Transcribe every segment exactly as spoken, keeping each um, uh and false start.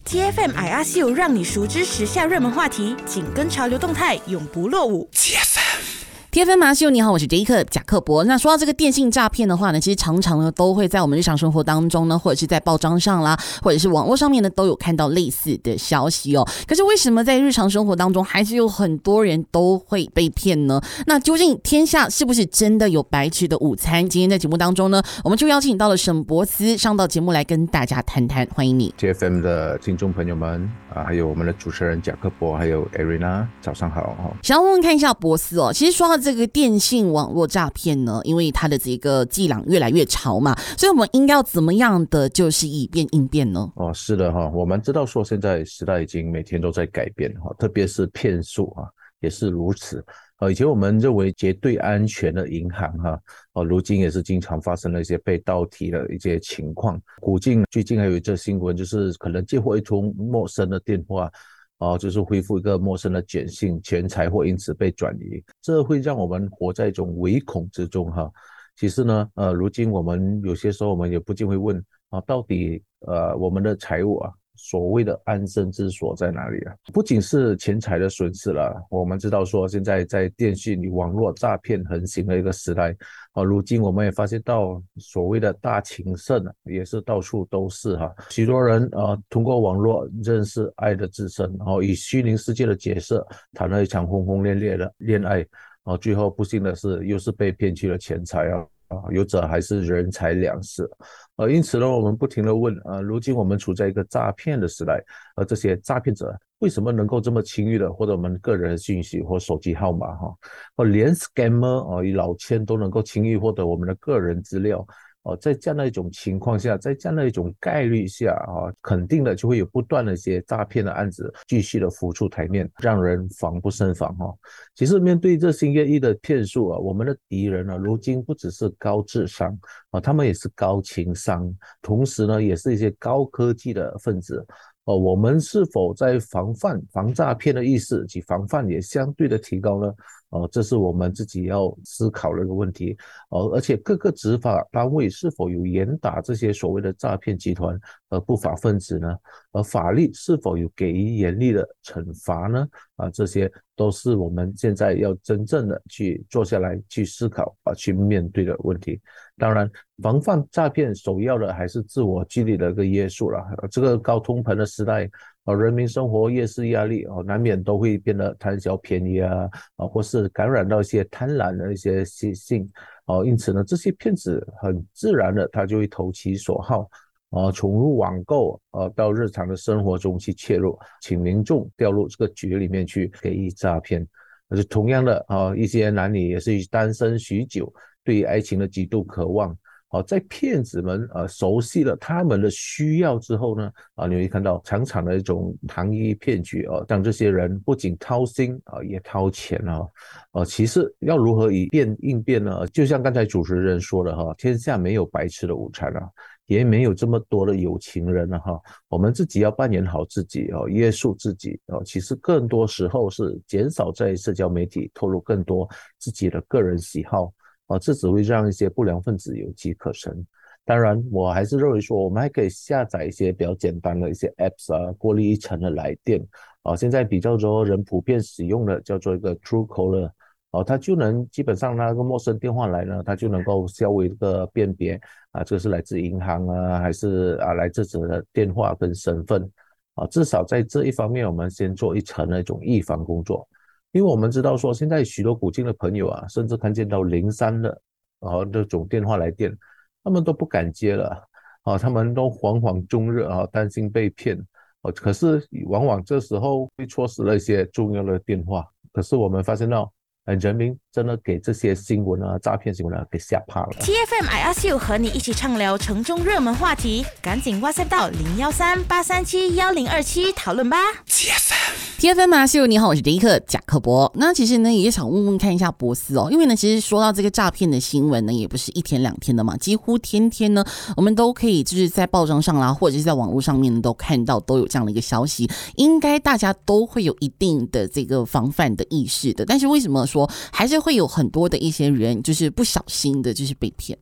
T F M I R C 让你熟知时下热门话题，紧跟潮流动态，永不落伍。T F M。T F M 马秀，你好，我是杰克贾克伯。那说到这个电信诈骗的话呢，其实常常呢都会在我们日常生活当中呢，或者是在报章上啦，或者是网络上面呢，都有看到类似的消息哦。可是为什么在日常生活当中，还是有很多人都会被骗呢？那究竟天下是不是真的有白吃的午餐？今天在节目当中呢，我们就邀请到了沈博斯上到节目来跟大家谈谈，欢迎你。 T F M 的听众朋友们啊，还有我们的主持人贾克伯，还有 Arina， 早上好。 想要问问看一下博斯哦，其实说到这个电信网络诈骗呢，因为它的这个伎俩越来越潮嘛，所以我们应该要怎么样的就是以变应变呢？ 哦，是的哈，我们知道说现在时代已经每天都在改变哈，特别是骗术啊也是如此。以前我们认为绝对安全的银行哈，如今也是经常发生了一些被盗提的一些情况。古近最近还有一则新闻，就是可能接获一通陌生的电话。哦，就是回复一个陌生的简讯，钱财或因此被转移，这会让我们活在一种唯恐之中哈。其实呢，呃，如今我们有些时候我们也不禁会问啊，到底呃我们的财务啊，所谓的安身之所在哪里啊？不仅是钱财的损失了，我们知道说现在在电信与网络诈骗横行的一个时代啊，如今我们也发现到所谓的大情圣也是到处都是哈。许多人啊通过网络认识爱的自身，然后以虚拟世界的角色谈了一场轰轰烈烈的恋爱，啊，最后不幸的是又是被骗去了钱财啊。啊，有者还是人财两失，呃，因此呢，我们不停地问，呃，如今我们处在一个诈骗的时代，而这些诈骗者为什么能够这么轻易的获得我们个人的信息或手机号码哈，或连 scammer 啊、呃，以老千都能够轻易获得我们的个人资料。哦，在这样的一种情况下，在这样的一种概率下啊，肯定的就会有不断的一些诈骗的案子继续的浮出台面，让人防不胜防哈。其实面对这新业异的骗术啊，我们的敌人呢，如今不只是高智商啊，他们也是高情商，同时呢，也是一些高科技的分子。哦，我们是否在防范防诈骗的意识及防范也相对的提高呢？哦，这是我们自己要思考的一个问题。哦，而且各个执法单位是否有严打这些所谓的诈骗集团和不法分子呢？而法律是否有给予严厉的惩罚呢？啊，这些都是我们现在要真正的去坐下来去思考啊，去面对的问题。当然，防范诈骗首要的还是自我纪律的一个约束了。这个高通膨的时代，啊，人民生活夜市压力，啊，难免都会变得贪小便宜啊，啊，或是感染到一些贪婪的一些习性，啊，因此呢，这些骗子很自然的他就会投其所好。啊，从入网购啊到日常的生活中去切入，请民众掉入这个局里面去给予诈骗。而且同样的啊，一些男女也是单身许久，对于爱情的极度渴望。好，在骗子们呃熟悉了他们的需要之后呢，啊，你会看到常常的一种糖衣骗局啊，让这些人不仅掏心啊，也掏钱啊。呃，其实要如何以变应变呢？就像刚才主持人说的哈，天下没有白吃的午餐啊，也没有这么多的有情人啊哈。我们自己要扮演好自己哦，约束自己哦。其实更多时候是减少在社交媒体透露更多自己的个人喜好。啊，这只会让一些不良分子有机可乘。当然，我还是认为说，我们还可以下载一些比较简单的一些 apps 啊，过滤一层的来电。啊，现在比较多人普遍使用的叫做一个 Truecaller， 啊，它就能基本上那个陌生电话来呢，它就能够稍微一个辨别啊，这是来自银行啊，还是啊来自者的电话跟身份。啊，至少在这一方面，我们先做一层那种预防工作。因为我们知道说，现在许多古今的朋友啊，甚至看见到零三的啊这种电话来电，他们都不敢接了啊，他们都惶惶终日啊，担心被骗啊。可是往往这时候会错失了一些重要的电话。可是我们发现到，哎，人民真的给这些新闻啊、诈骗新闻啊给吓怕了。 T F M I R C 和你一起畅聊城中热门话题，赶紧 WhatsApp 到零一三八三七一零二七讨论吧。T F M。T F M 马秀，你好，我是杰克贾克伯。那其实呢，也想问问看一下博斯哦，因为呢，其实说到这个诈骗的新闻呢，也不是一天两天的嘛，几乎天天呢，我们都可以就是在报章上啦，或者是在网络上面都看到都有这样的一个消息，应该大家都会有一定的这个防范的意识的。但是为什么说还是会有很多的一些人就是不小心的，就是被骗呢？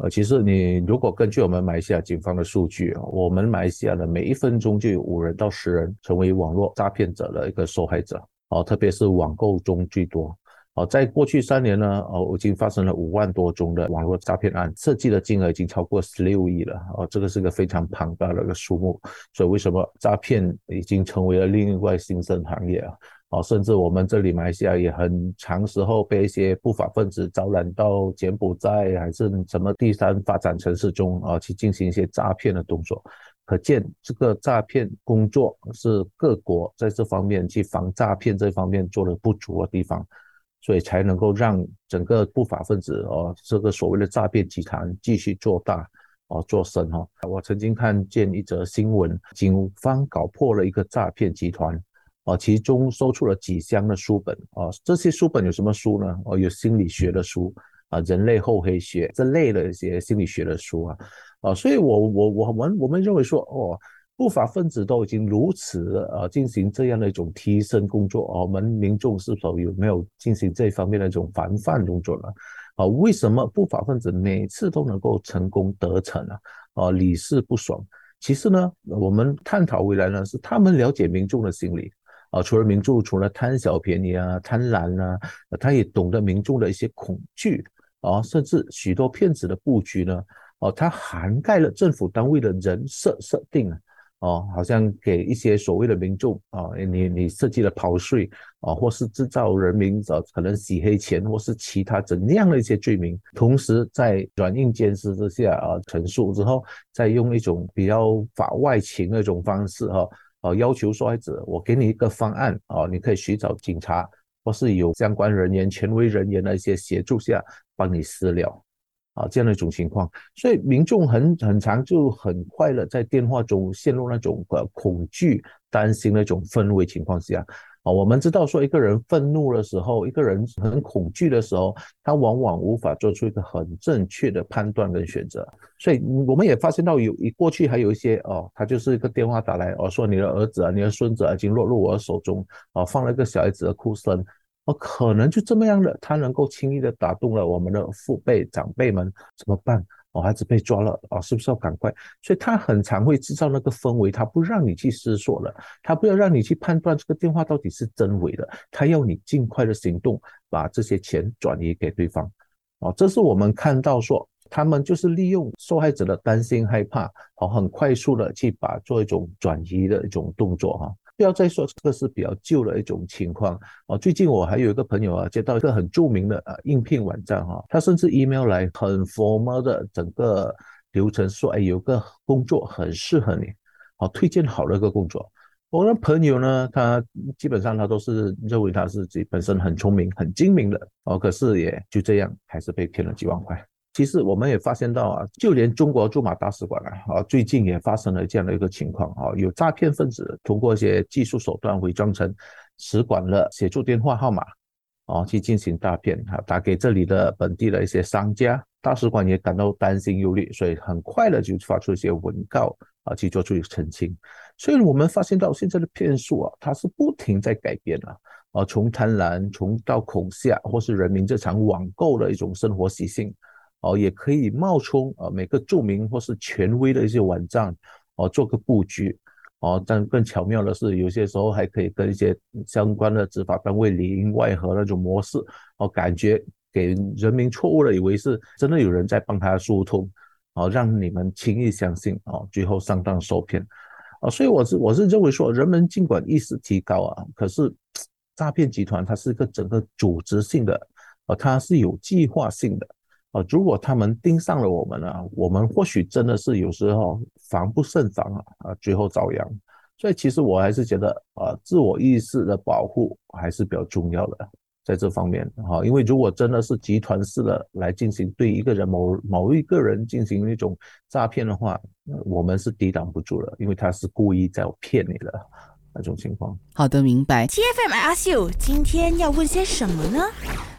呃，其实你如果根据我们马来西亚警方的数据，我们马来西亚的每一分钟就有五人到十人成为网络诈骗者的一个受害者，哦，特别是网购中居多。哦，在过去三年呢，哦，已经发生了五万多宗的网络诈骗案，涉及的金额已经超过十六亿了。哦，这个是个非常庞大的一个数目。所以为什么诈骗已经成为了另外新生行业啊？哦，甚至我们这里马来西亚也很长时候被一些不法分子招揽到柬埔寨还是什么第三发展城市中啊，去进行一些诈骗的动作。可见这个诈骗工作是各国在这方面去防诈骗这方面做得不足的地方。所以才能够让整个不法分子哦，这个所谓的诈骗集团继续做大哦，做深哦。我曾经看见一则新闻，警方搞破了一个诈骗集团哦，其中搜出了几箱的书本哦，这些书本有什么书呢？哦，有心理学的书啊，人类厚黑学这类的一些心理学的书啊，啊，所以我我我们我们认为说哦。不法分子都已经如此呃进行这样的一种提升工作，哦，我们民众是否有没有进行这方面的一种防范工作呢？啊，为什么不法分子每次都能够成功得逞啊？啊，屡试不爽。其实呢，我们探讨回来呢，是他们了解民众的心理啊，除了民众除了贪小便宜啊、贪婪啊，他也懂得民众的一些恐惧啊，甚至许多骗子的布局呢，哦，它涵盖了政府单位的人设设定啊。哦，好像给一些所谓的民众啊、哦，你你设计了逃税啊、哦，或是制造人民呃可能洗黑钱，或是其他怎样的一些罪名，同时在软硬兼施之下啊陈述之后，再用一种比较法外情的一种方式哈、哦，呃要求受害者，我给你一个方案啊、哦，你可以寻找警察或是有相关人员、权威人员的一些协助下，帮你私了。啊，这样的一种情况，所以民众很很常就很快的在电话中陷入那种呃恐惧、担心的一种氛围情况下，啊，我们知道说一个人愤怒的时候，一个人很恐惧的时候，他往往无法做出一个很正确的判断跟选择，所以我们也发现到有过去还有一些哦，他就是一个电话打来哦，说你的儿子啊、你的孙子啊已经落入我的手中，哦，放了一个小孩子的哭声。哦，可能就这么样的，他能够轻易的打动了我们的父辈长辈们，怎么办？哦，孩子被抓了，哦，是不是要赶快？所以他很常会制造那个氛围，他不让你去思索了，他不要让你去判断这个电话到底是真伪的，他要你尽快的行动，把这些钱转移给对方。哦，这是我们看到说，他们就是利用受害者的担心害怕，哦，很快速的去把做一种转移的一种动作哈。不要再说这个是比较旧的一种情况哦。最近我还有一个朋友啊，接到一个很著名的啊应聘网站哈，他甚至 email 来很 formal 的整个流程说，哎，有个工作很适合你，好，推荐好的一个工作。我的朋友呢，他基本上他都是认为他是自己本身很聪明、很精明的哦，可是也就这样，还是被骗了几万块。其实我们也发现到啊，就连中国驻马大使馆啊，啊最近也发生了这样的一个情况啊，有诈骗分子通过一些技术手段伪装成使馆的协助电话号码，啊去进行诈骗啊，打给这里的本地的一些商家，大使馆也感到担心忧虑，所以很快的就发出一些文告啊去做出澄清。所以我们发现到现在的骗术啊，它是不停在改变了啊，从贪婪，从到恐吓，或是人民日常网购的一种生活习性。哦，也可以冒充呃每个著名或是权威的一些网站哦，做个布局哦。但更巧妙的是，有些时候还可以跟一些相关的执法单位里应外合那种模式哦，感觉给人民错误的以为是真的有人在帮他疏通哦，让你们轻易相信哦，最后上当受骗啊。所以我是我是认为说，人们尽管意识提高啊，可是诈骗集团它是一个整个组织性的哦，它是有计划性的。啊，如果他们盯上了我们啊，我们或许真的是有时候防不胜防啊，啊，最后遭殃。所以其实我还是觉得啊，自我意识的保护还是比较重要的，在这方面哈，因为如果真的是集团式的来进行对一个人某某一个人进行一种诈骗的话，我们是抵挡不住的，因为他是故意在骗你的那种情况。 好的，明白。 T F M I ask you， 今天要问些什么呢？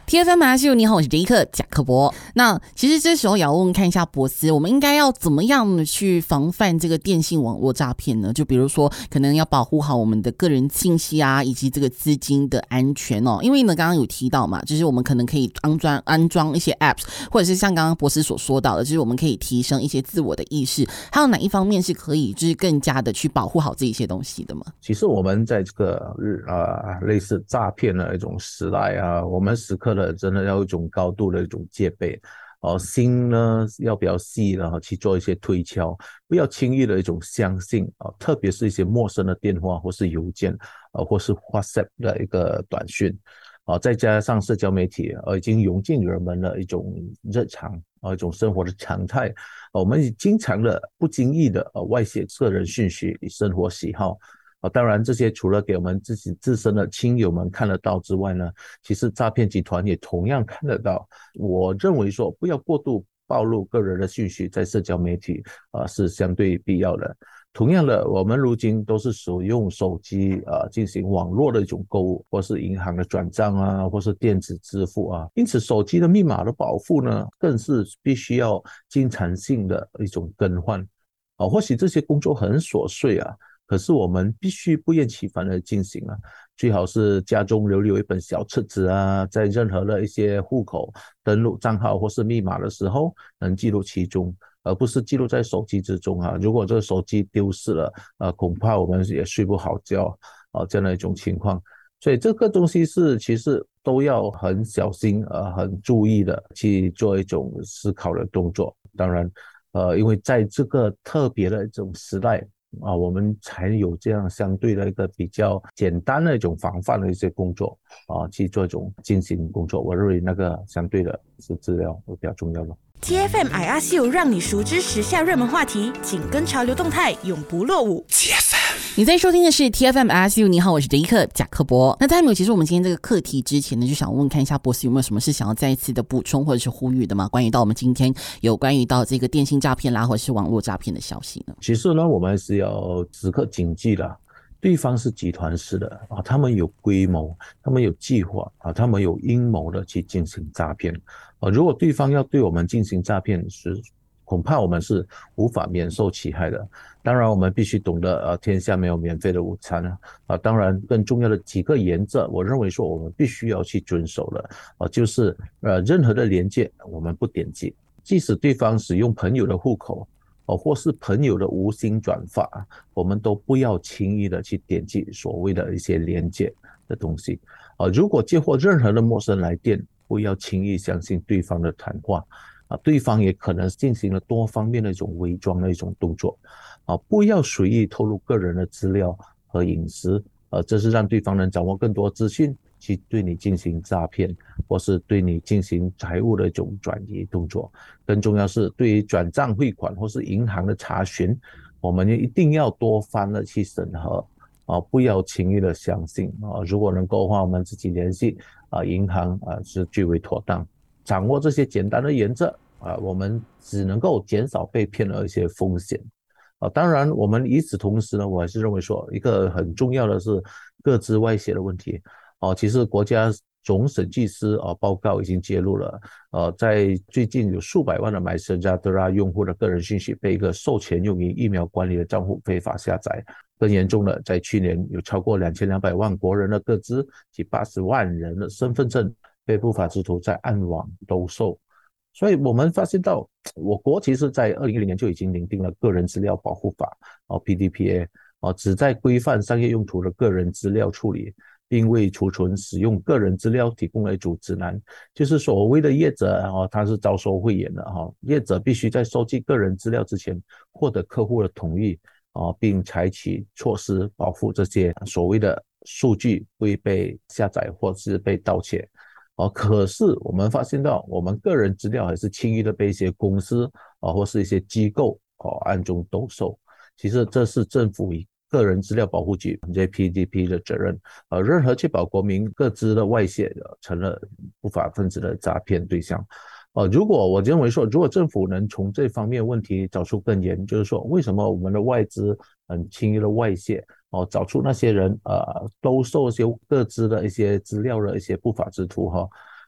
T F M 马来西亚，你好，我是杰克贾克伯。那其实这时候也要问问看一下博斯，我们应该要怎么样的去防范这个电信网络诈骗呢？就比如说，可能要保护好我们的个人信息啊，以及这个资金的安全哦。因为呢，刚刚有提到嘛，就是我们可能可以安装安装一些 apps， 或者是像刚刚博斯所说到的，就是我们可以提升一些自我的意识。还有哪一方面是可以就是更加的去保护好这一些东西的吗？ 其实我们在这个呃类似诈骗的一种时代啊，我们时刻的真的要有一种高度的一种戒备。哦，心呢要比较细的去做一些推敲，不要轻易的一种相信啊，特别是一些陌生的电话或是邮件啊，或是 WhatsApp 的一个短讯啊，再加上社交媒体啊，已经融进人们的一种日常啊，一种生活的常态。啊、我们经常的不经意的呃外泄个人讯息、生活喜好。啊，当然，这些除了给我们自己自身的亲友们看得到之外呢，其实诈骗集团也同样看得到。我认为说，不要过度暴露个人的讯息在社交媒体啊、呃，是相对必要的。同样的，我们如今都是使用手机啊、呃、进行网络的一种购物，或是银行的转账啊，或是电子支付啊。因此，手机的密码的保护呢，更是必须要经常性的一种更换。啊，或许这些工作很琐碎啊。可是我们必须不厌其烦的进行啊，最好是家中留留一本小册子啊，在任何的一些户口登录账号或是密码的时候能记录其中，而不是记录在手机之中啊。如果这个手机丢失了，呃，恐怕我们也睡不好觉啊，这样的一种情况。所以这个东西是其实都要很小心呃，很注意的去做一种思考的动作。当然，呃，因为在这个特别的一种时代。啊，我们才有这样相对的一个比较简单的一种防范的一些工作啊，去做一种进行工作。我认为那个相对的是资料会比较重要的。 T F M I R C U 让你熟知时下热门话题，紧跟潮流动态，永不落伍。T F M， 你在收听的是 T F M I R C U， 你好，我是杰克贾克伯。那在没有结束我们今天这个课题之前呢，就想问看一下博士有没有什么是想要再一次的补充或者是呼吁的吗？关于到我们今天有关于到这个电信诈骗啦，或者是网络诈骗的消息呢？ 其实呢，我们是要时刻谨记的。对方是集团式的啊，他们有规模，他们有计划啊，他们有阴谋的去进行诈骗啊。如果对方要对我们进行诈骗时，恐怕我们是无法免受其害的。当然，我们必须懂得呃，天下没有免费的午餐啊。啊，当然，更重要的几个原则，我认为说我们必须要去遵守的啊，就是呃，任何的连结我们不点击，即使对方使用朋友的户口。哦，或是朋友的无心转发，我们都不要轻易的去点击所谓的一些连结的东西。啊，如果接获任何的陌生来电，不要轻易相信对方的谈话。啊，对方也可能进行了多方面的一种伪装的一种动作。啊，不要随意透露个人的资料和隐私。呃，这是让对方能掌握更多资讯，去对你进行诈骗，或是对你进行财务的一种转移动作。更重要是，对于转账汇款或是银行的查询，我们一定要多番的去审核啊，不要轻易的相信啊。如果能够的话，我们自己联系啊银行啊是最为妥当。掌握这些简单的原则啊，我们只能够减少被骗的一些风险。啊，当然，我们与此同时呢，我还是认为说，一个很重要的是个资外泄的问题。哦，其实国家总审计师啊报告已经揭露了，呃，在最近有数百万的MySejahtera用户的个人信息被一个授权用于疫苗管理的账户非法下载。更严重的，在去年有超过两千两百万国人的个资及八十万人的身份证被不法之徒在暗网兜售。所以我们发现到，我国其实在二零一零年就已经拟定了个人资料保护法哦 P D P A 哦，旨在规范商业用途的个人资料处理，并为储存使用个人资料提供了一组指南。就是所谓的业者哦，他是招收慧眼的哈，业者必须在收集个人资料之前获得客户的同意哦，并采取措施保护这些所谓的数据不会被下载或是被盗窃。哦，可是我们发现到，我们个人资料还是轻易的被一些公司啊、哦、或是一些机构哦暗中兜售。其实这是政府以个人资料保护局 J P D P 的责任。呃，任何确保国民个资的外泄的，成了不法分子的诈骗对象。呃，如果我认为说，如果政府能从这方面问题找出根源，就是说为什么我们的外资很轻易的外泄？哦，找出那些人呃兜售一些个资的一些资料的一些不法之徒哈，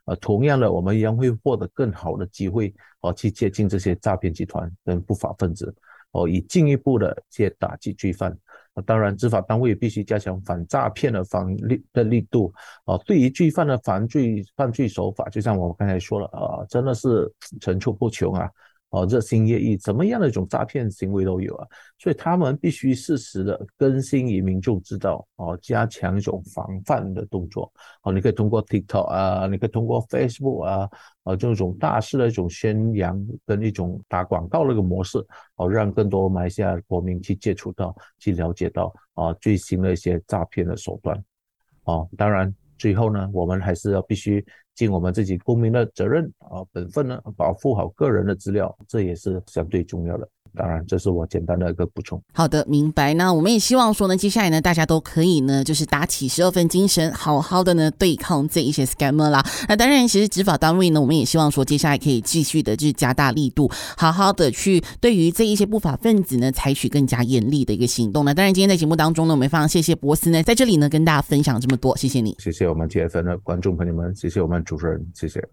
呃，同样的，我们一样会获得更好的机会哦，去接近这些诈骗集团跟不法分子哦，以进一步的去打击罪犯。当然，执法单位必须加强反诈骗的防力的力度哦。对于罪犯的犯罪犯罪手法，就像我刚才说了啊、呃，真的是层出不穷啊。哦，热心业役，怎么样的一种诈骗行为都有啊，所以他们必须适时的更新与民众知道哦，加强一种防范的动作哦。你可以通过 TikTok 啊，你可以通过 Facebook 啊，呃，这种大肆的一种宣扬跟一种打广告的一个模式哦，让更多马来西亚国民去接触到、去了解到啊最新的一些诈骗的手段哦。当然，最后呢，我们还是要必须尽我们自己公民的责任啊，本分呢，保护好个人的资料，这也是相对重要的。当然，这是我简单的一个补充。 好的，明白。那我们也希望说呢，接下来呢，大家都可以呢，就是打起十二分精神，好好的呢对抗这一些 scammer 啦。那当然，其实执法单位呢，我们也希望说，接下来可以继续的去加大力度，好好的去对于这一些不法分子呢，采取更加严厉的一个行动。那当然，今天在节目当中呢，我们非常谢谢博斯呢，在这里呢跟大家分享这么多，谢谢你， 谢谢我们 T F N 的观众朋友们，谢谢我们主持人，谢谢。